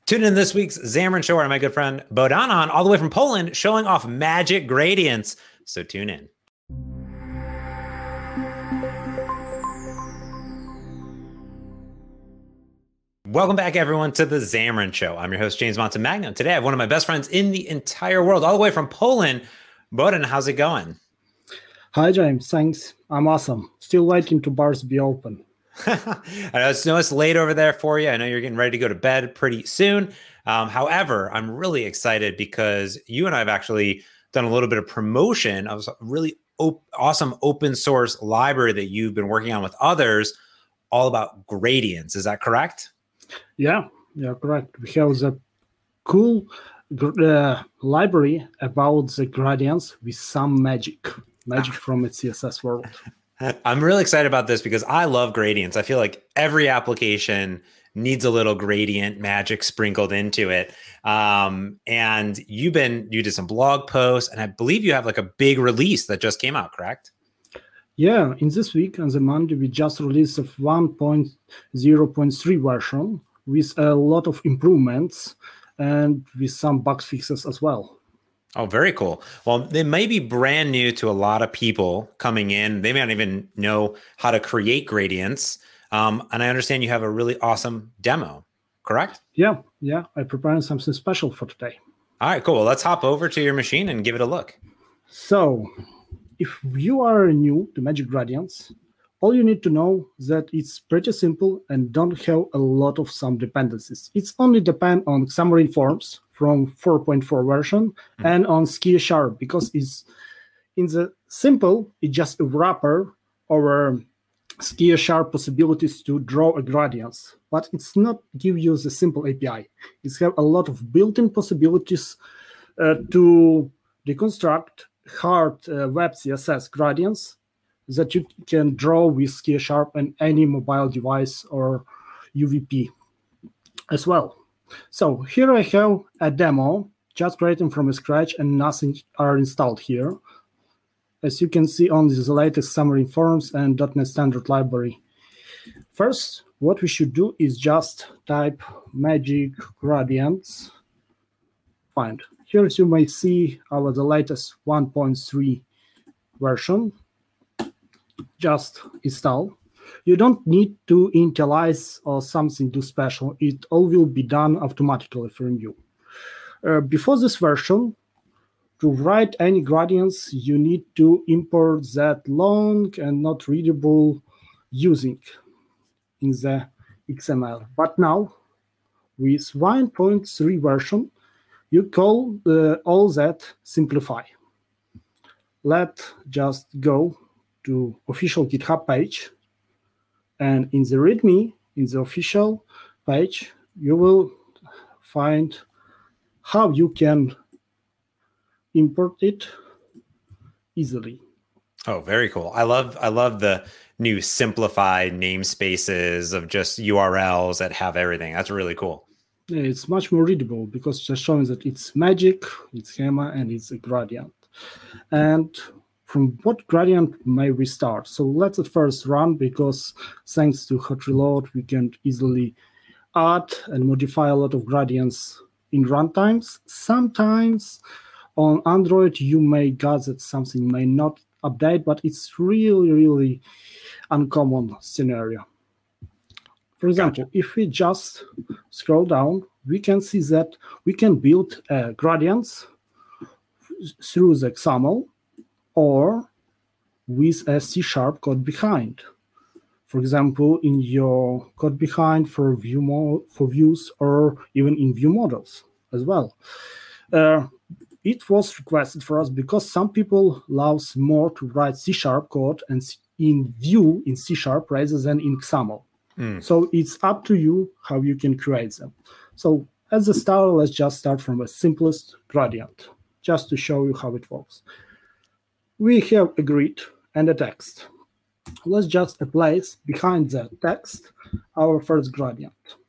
Tune in this week's Xamarin Show where my good friend Bohdanon, all the way from Poland, showing off magic gradients. So tune in. Welcome back, everyone, to the Xamarin Show. I'm your host, James Montemagno. Today, I have one of my best friends in the entire world, all the way from Poland. Bohdan, how's it going? Hi, James. Thanks. I'm awesome. Still waiting to bars be open. I know it's late over there for you. I know you're getting ready to go to bed pretty soon. However, I'm really excited because you and I have actually done a little bit of promotion of a really awesome open source library that you've been working on with others, all about gradients. Is that correct? Yeah, correct. We have the cool library about the gradients with some magic from the CSS world. I'm really excited about this because I love gradients. I feel like every application needs a little gradient magic sprinkled into it. And you did some blog posts, and I believe you have like a big release that just came out, correct? Yeah, in this week on the Monday, we just released a 1.0.3 version with a lot of improvements and with some bug fixes as well. Oh, very cool. Well, they may be brand new to a lot of people coming in. They may not even know how to create gradients. And I understand you have a really awesome demo, correct? Yeah. I prepared something special for today. All right, cool. Well, let's hop over to your machine and give it a look. So, if you are new to Magic Gradients, all you need to know is that it's pretty simple and don't have a lot of some dependencies. It's only depend on Xamarin Forms from 4.4 version and on Ski# because it's in the simple, it's just a wrapper over Ski# possibilities to draw a gradients, but it's not give you the simple API. It's have a lot of built-in possibilities to deconstruct hard web CSS gradients that you can draw with Ski# and any mobile device or UWP as well. So here I have a demo, just creating from scratch and nothing are installed here. As you can see on the latest Xamarin Forms and .NET Standard Library. First, what we should do is just type magic gradients. Find. Here you may see the latest 1.3 version. Just install. You don't need to initialize or something too special. It all will be done automatically from you. Before this version, to write any gradients, you need to import that long and not readable using in the XML. But now, with 1.3 version, you call all that simplify. Let's just go to official GitHub page. And in the README, in the official page, you will find how you can import it easily. Oh, very cool. I love the new simplified namespaces of just URLs that have everything. That's really cool. Yeah, it's much more readable because it's just showing that it's magic, it's schema, and it's a gradient. And from what gradient may we start? So let's at first run, because thanks to hot reload, we can easily add and modify a lot of gradients in runtimes. Sometimes on Android, you may get that something may not update, but it's really, really uncommon scenario. For example, if we just scroll down, we can see that we can build gradients through the XAML or with a C# code behind. For example, in your code behind for views or even in view models as well. It was requested for us because some people love more to write C# code and in view in C# rather than in XAML. So it's up to you how you can create them. So as a start, let's just start from the simplest gradient, just to show you how it works. We have a grid and a text. Let's just place behind the text our first gradient.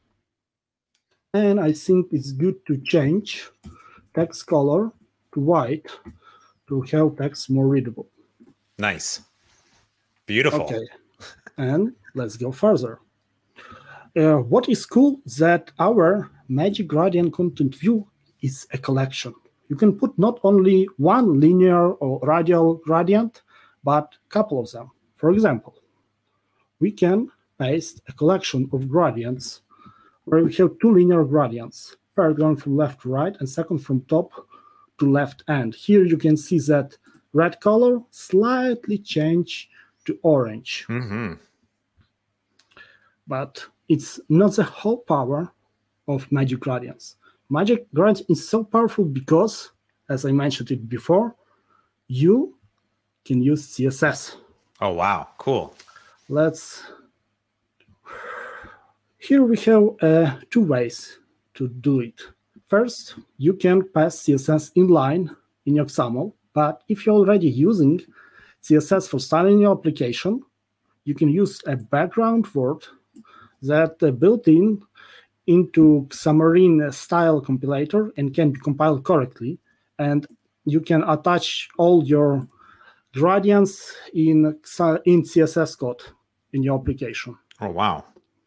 And I think it's good to change text color to white to have text more readable. Nice. Beautiful. Okay. And let's go further. What is cool that our Magic Gradient Content View is a collection. You can put not only one linear or radial gradient, but a couple of them. For example, we can paste a collection of gradients where we have two linear gradients, first going from left to right and second from top to left end. Here you can see that red color slightly changed to orange. Mm-hmm. But it's not the whole power of Magic Gradients. Magic Gradient is so powerful because, as I mentioned it before, you can use CSS. Oh, wow. Cool. Here we have two ways to do it. First, you can pass CSS inline in your XAML, but if you're already using CSS for styling your application, you can use a background word that built into Xamarin style compilator and can be compiled correctly, and you can attach all your gradients in CSS code in your application. Oh, wow.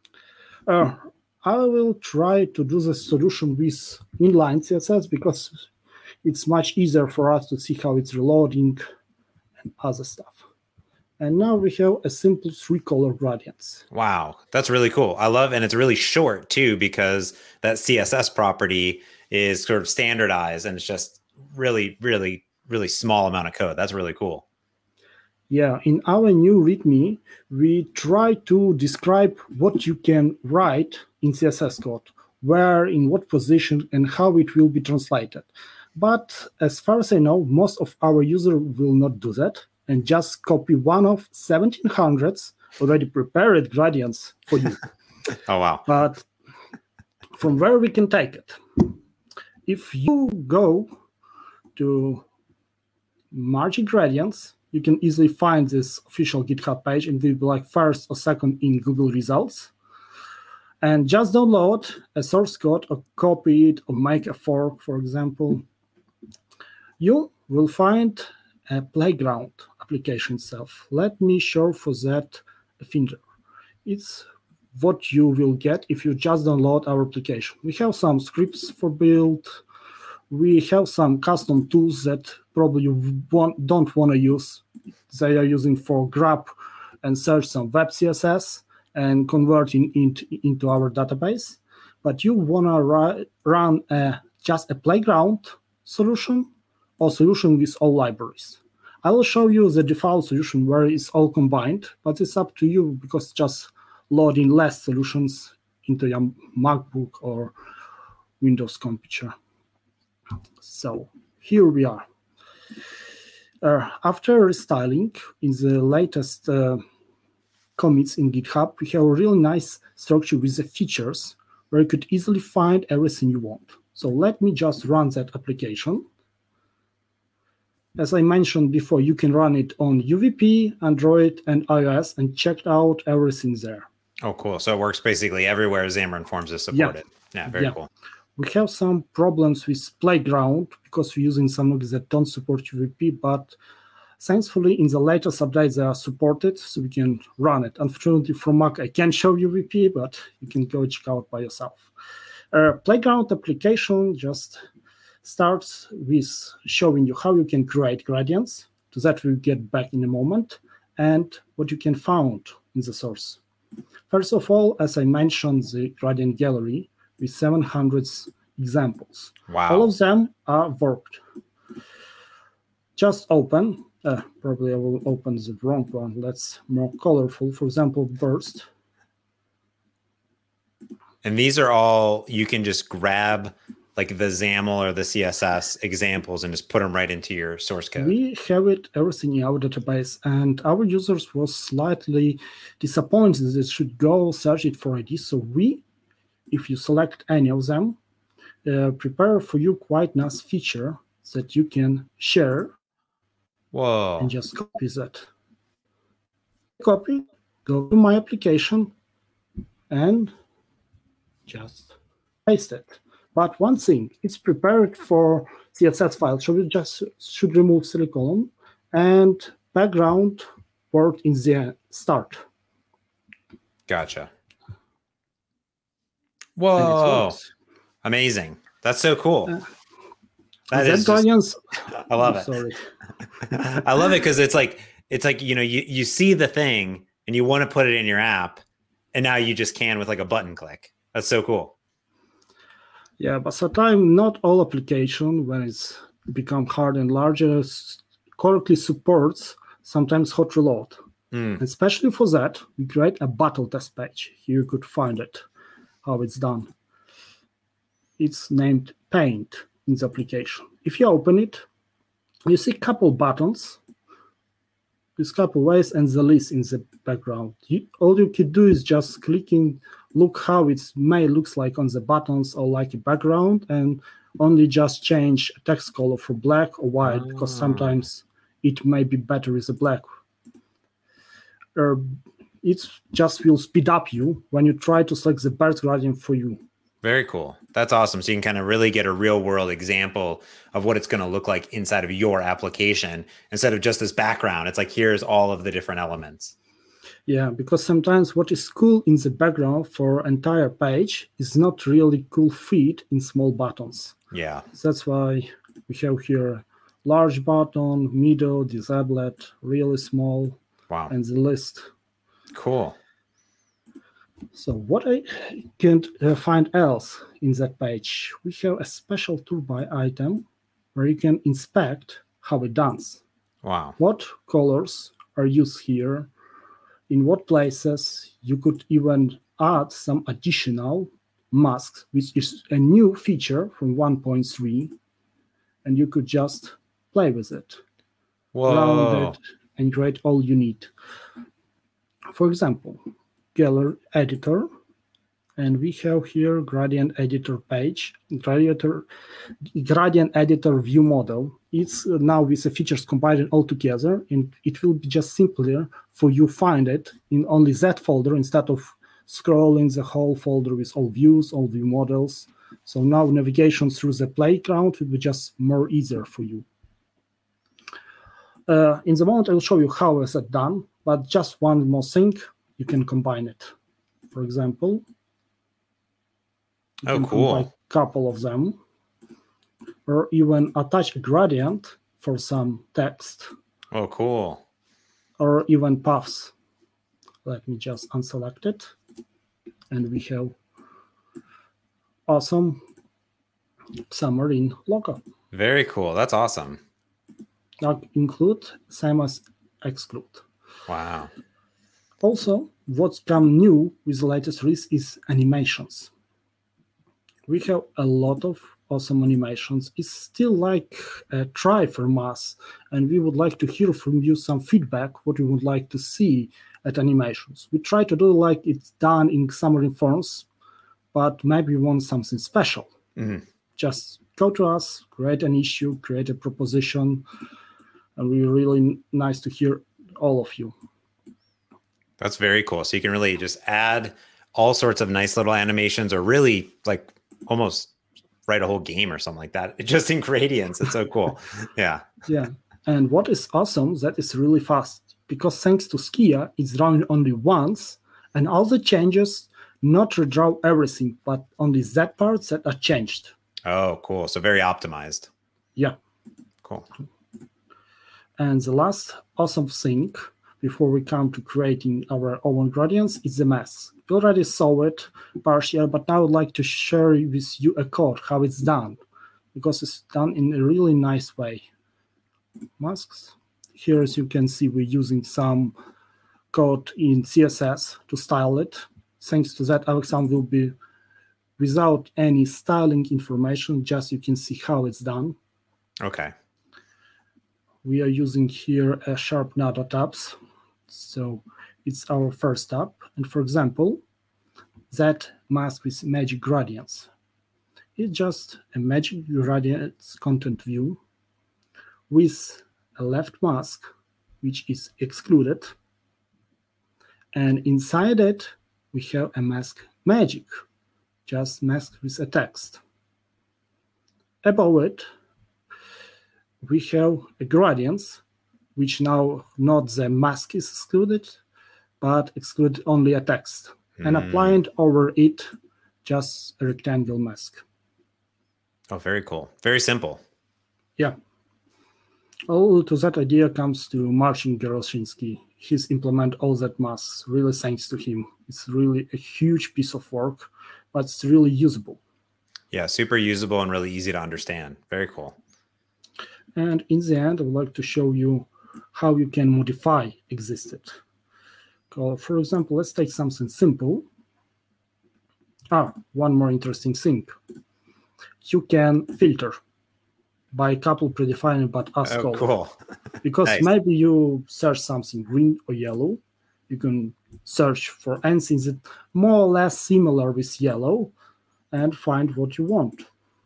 I will try to do the solution with inline CSS because it's much easier for us to see how it's reloading and other stuff. And now we have a simple 3-color gradients. Wow, that's really cool. I love, and it's really short too, because that CSS property is sort of standardized and it's just really, really, really small amount of code. That's really cool. Yeah, in our new README, we try to describe what you can write in CSS code, where, in what position, and how it will be translated. But as far as I know, most of our users will not do that and just copy one of 1700s already prepared gradients for you. Oh, wow. But from where we can take it? If you go to Magic Gradients, you can easily find this official GitHub page and will be like first or second in Google results. And just download a source code or copy it or make a fork, for example. You will find a playground application itself. Let me show for that a finger. It's what you will get if you just download our application. We have some scripts for build. We have some custom tools that probably you don't want to use. They are using for grab and search some web CSS and converting into our database. But you want to run just a playground solution or solution with all libraries. I will show you the default solution where it's all combined, but it's up to you because just loading less solutions into your MacBook or Windows computer. So here we are. After restyling in the latest commits in GitHub, we have a really nice structure with the features where you could easily find everything you want. So let me just run that application. As I mentioned before, you can run it on UWP, Android, and iOS and check out everything there. Oh, cool. So it works basically everywhere Xamarin Forms is supported. Yeah, very cool. We have some problems with Playground because we're using some of that don't support UWP, but thankfully in the latest updates they are supported, so we can run it. Unfortunately for Mac, I can't show UWP, but you can go check out by yourself. Playground application just starts with showing you how you can create gradients. To that we'll get back in a moment, and what you can find in the source. First of all, as I mentioned, the gradient gallery with 700 examples. Wow. All of them are worked. Just open. Probably I will open the wrong one. That's more colorful. For example, burst. And these are all, you can just grab like the XAML or the CSS examples and just put them right into your source code. We have everything in our database, and our users was slightly disappointed that they should go search it for ID. So we, if you select any of them, prepare for you quite nice feature that you can share. Whoa. And just copy that. Copy, go to my application, and just paste it. But one thing, it's prepared for CSS file, so we just should remove semicolon and background word in the start. Gotcha. Whoa. Amazing. That's so cool. That is Guardians. I love it. Sorry. I love it because it's like you see the thing and you want to put it in your app, and now you just can with like a button click. That's so cool. Yeah, but sometimes not all application, when it's become hard and larger, correctly supports sometimes hot reload. Especially for that, we create a battle test page. Here you could find it, how it's done. It's named Paint in the application. If you open it, you see a couple buttons, this couple ways, and the list in the background. All you can do is just clicking, look how it may looks like on the buttons or like a background, and only just change text color for black or white, because sometimes it may be better with a black. It just will speed up you when you try to select the best gradient for you. Very cool. That's awesome. So you can kind of really get a real world example of what it's going to look like inside of your application instead of just this background. It's like, here's all of the different elements. Yeah, because sometimes what is cool in the background for entire page is not really cool fit in small buttons. Yeah. That's why we have here large button, middle, disabled, really small. Wow. And the list. Cool. So what I can find else in that page, we have a special toolbar item where you can inspect how it does. Wow. What colors are used here, in what places. You could even add some additional masks, which is a new feature from 1.3, and you could just play with it. Whoa. Round it, and create all you need. For example, Gallery Editor, and we have here Gradient Editor page, Gradient Editor view model. It's now with the features combined all together, and it will be just simpler for you find it in only that folder instead of scrolling the whole folder with all views, all view models. So now navigation through the playground will be just more easier for you. In the moment, I will show you how is it done, but just one more thing, you can combine it. For example, oh, cool. A couple of them, or even attach a gradient for some text. Oh, cool. Or even paths. Let me just unselect it, and we have awesome summary in local. Very cool. That's awesome. Now include, same as exclude. Wow. Also, what's come new with the latest release is animations. We have a lot of awesome animations. It's still like a try from us, and we would like to hear from you some feedback, what you would like to see at animations. We try to do like it's done in summary forms, but maybe we want something special. Mm-hmm. Just go to us, create an issue, create a proposition, and we're really nice to hear all of you. That's very cool. So you can really just add all sorts of nice little animations, or really like almost write a whole game or something like that, just in gradients. It's so cool. Yeah. Yeah. And what is awesome, that is really fast, because thanks to Skia, it's running only once, and all the changes not redraw everything, but only that parts that are changed. Oh, cool. So very optimized. Yeah. Cool. And the last awesome thing before we come to creating our own gradients is the mask. You already saw it partially, but now I would like to share with you a code, how it's done, because it's done in a really nice way. Masks. Here, as you can see, we're using some code in CSS to style it. Thanks to that, Alexander will be without any styling information, just you can see how it's done. Okay. We are using here a sharp nada tabs. So it's our first tab. And for example, that mask with magic gradients. It's just a magic gradients content view with a left mask, which is excluded. And inside it, we have a mask magic, just mask with a text. Above it, we have a gradients, which now not the mask is excluded, but exclude only a text. And applying over it just a rectangle mask. Oh, very cool. Very simple. Yeah. All to that idea comes to Marcin Geroshinsky. He's implement all that masks, really thanks to him. It's really a huge piece of work, but it's really usable. Yeah, super usable and really easy to understand. Very cool. And in the end, I would like to show you how you can modify existed. For example, let's take something simple. One more interesting thing. You can filter by a couple predefined but as color. Cool. Because Nice. maybe you search something green or yellow. You can search for anything that more or less similar with yellow and find what you want.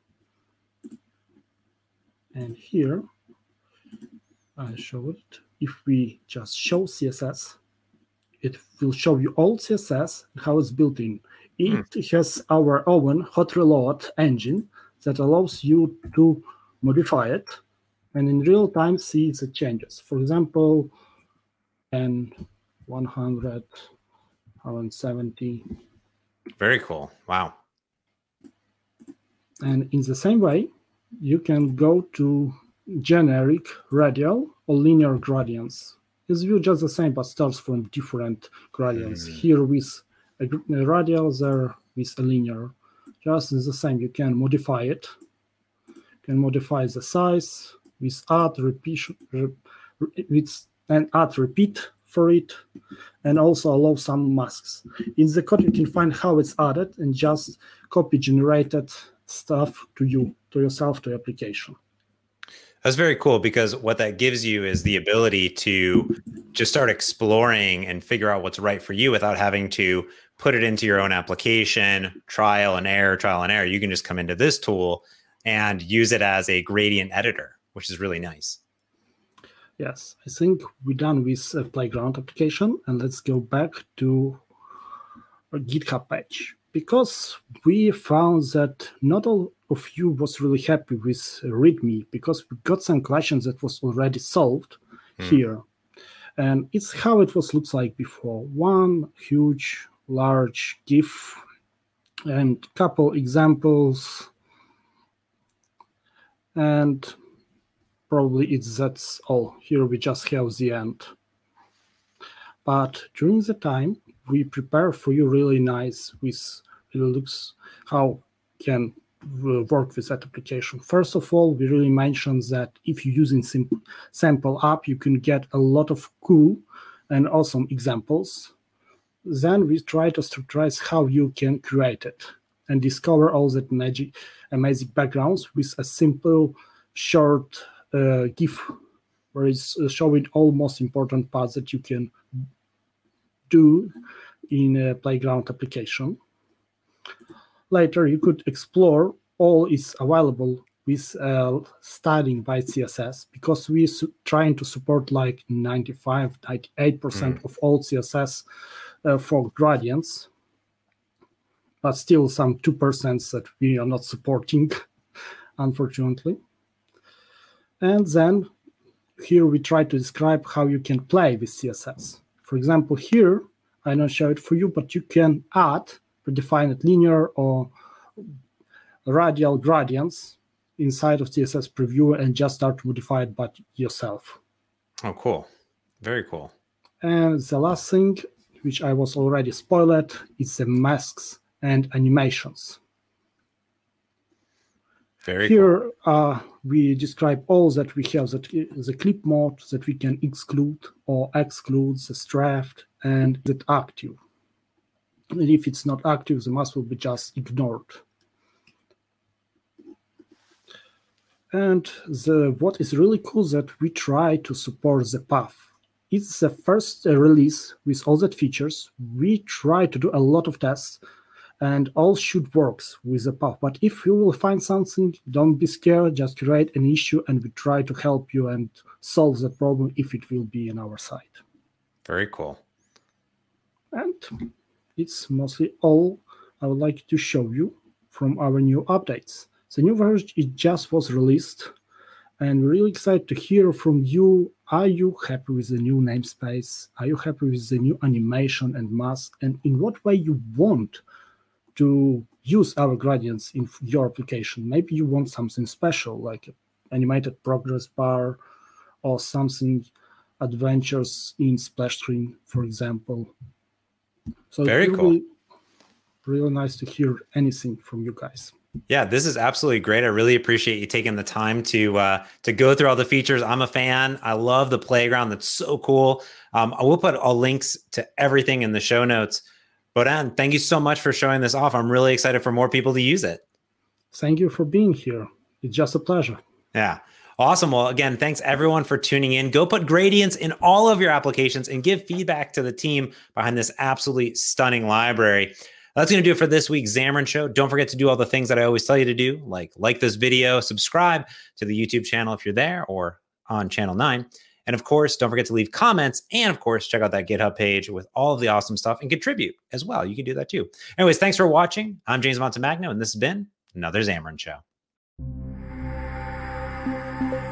And here, I show it. If we just show CSS, it will show you all CSS and how it's built in. It has our own hot reload engine that allows you to modify it and in real time see the changes. For example, and 100, 170. Very cool. Wow. And in the same way, you can go to generic radial or linear gradients. It's view just the same, but starts from different gradients. Here with a radial, there with a linear. Just the same, you can modify it. You can modify the size with add repeat for it, and also allow some masks. In the code, you can find how it's added and just copy generated stuff to yourself, to your application. That's very cool because what that gives you is the ability to just start exploring and figure out what's right for you without having to put it into your own application, trial and error. You can just come into this tool and use it as a gradient editor, which is really nice. Yes, I think we're done with a Playground application, and let's go back to our GitHub page. Because we found that not all of you was really happy with README, because we got some questions that was already solved here. And it's how it looks like before. One huge, large GIF and couple examples. And probably that's all. Here we just have the end. But during the time, we prepare for you really nice with it looks how can work with that application. First of all, we really mentioned that if you're using sample app, you can get a lot of cool and awesome examples. Then we try to structurize how you can create it and discover all that amazing backgrounds with a simple, short GIF where it's showing all most important parts that you can do in a Playground application. Later, you could explore all is available with styling by CSS, because we're trying to support like 95, 98% of all CSS for gradients, but still some 2% that we are not supporting, unfortunately. And then here we try to describe how you can play with CSS. For example, here, I don't show it for you, but you can add predefined linear or radial gradients inside of CSS Preview and just start to modify it by yourself. Oh, cool. Very cool. And the last thing, which I was already spoiled, is the masks and animations. Here we describe all that we have, that the clip mode that we can exclude or exclude, the draft, and that active. And if it's not active, the mask will be just ignored. And what is really cool is that we try to support the path. It's the first release with all that features. We try to do a lot of tests, and all should work with the path. But if you will find something, don't be scared, just create an issue and we try to help you and solve the problem if it will be on our side. Very cool. And it's mostly all I would like to show you from our new updates. The new version, it just was released, and we're really excited to hear from you. Are you happy with the new namespace? Are you happy with the new animation and mask? And in what way you want to use our gradients in your application. Maybe you want something special, like an animated progress bar or something adventures in splash screen, for example. So very it will cool. be really nice to hear anything from you guys. Yeah, this is absolutely great. I really appreciate you taking the time to go through all the features. I'm a fan. I love the playground. That's so cool. I will put all links to everything in the show notes. Bohdan, thank you so much for showing this off. I'm really excited for more people to use it. Thank you for being here. It's just a pleasure. Yeah. Awesome. Well, again, thanks everyone for tuning in. Go put gradients in all of your applications and give feedback to the team behind this absolutely stunning library. That's going to do it for this week's Xamarin Show. Don't forget to do all the things that I always tell you to do, like this video, subscribe to the YouTube channel if you're there or on Channel 9. And of course, don't forget to leave comments. And of course, check out that GitHub page with all of the awesome stuff and contribute as well. You can do that too. Anyways, thanks for watching. I'm James Montemagno, and this has been another Xamarin Show.